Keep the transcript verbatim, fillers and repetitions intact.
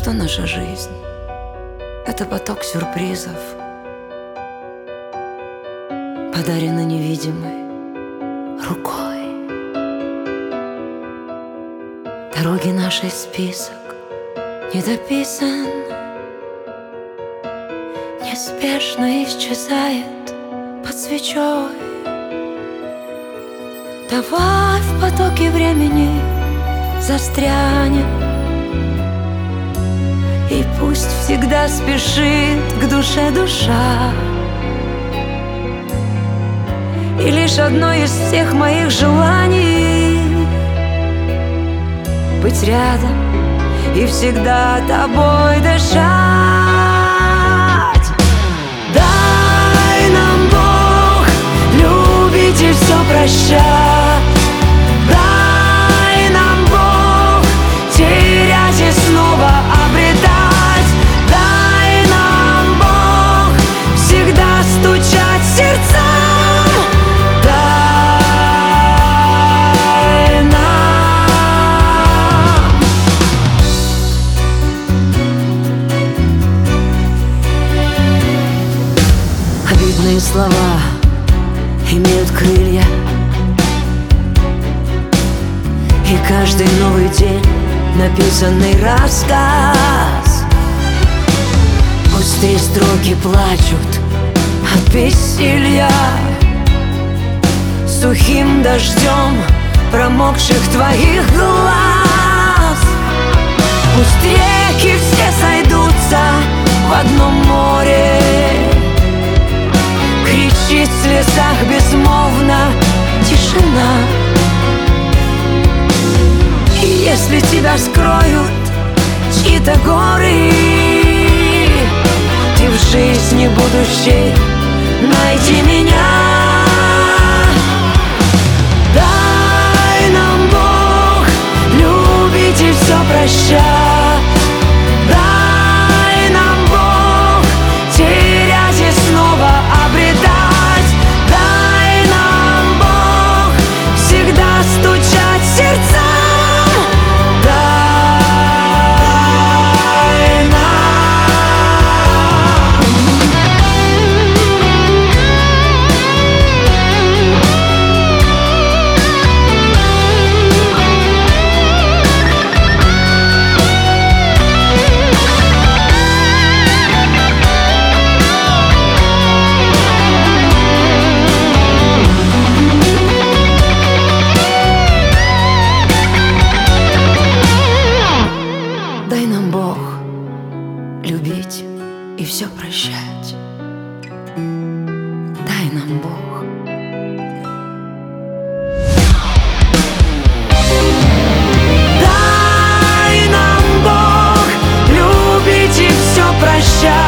что наша жизнь — это поток сюрпризов, подаренный невидимой рукой. Дороги нашей список не дописан, неспешно исчезает под свечой. Давай в потоке времени застрянем, и пусть всегда спешит к душе душа. И лишь одно из всех моих желаний — быть рядом и всегда тобой дышать. Дай нам, Бог, любить и все прощать. Дай нам, Бог, терять и снова обретать. Дай нам, Бог, всегда стучать сердцам. Обидные слова имеют крылья, и каждый новый день написанный рассказ. Пустые строки плачут от бессилья, сухим дождем промокших твоих глаз. Пусть реки все сойдутся в одном море, кричит в слезах безмолвно тишина. И если тебя скроют чьи-то горы, ты в жизни будущей найди меня. Дай нам, Бог, любить и все прощать. Дай нам, Бог, терять и снова обретать. Дай нам, Бог, всегда стучать сердцам. Дай нам, Бог, любить и все прощать. Дай нам, Бог. Дай нам, Бог, любить и все прощать.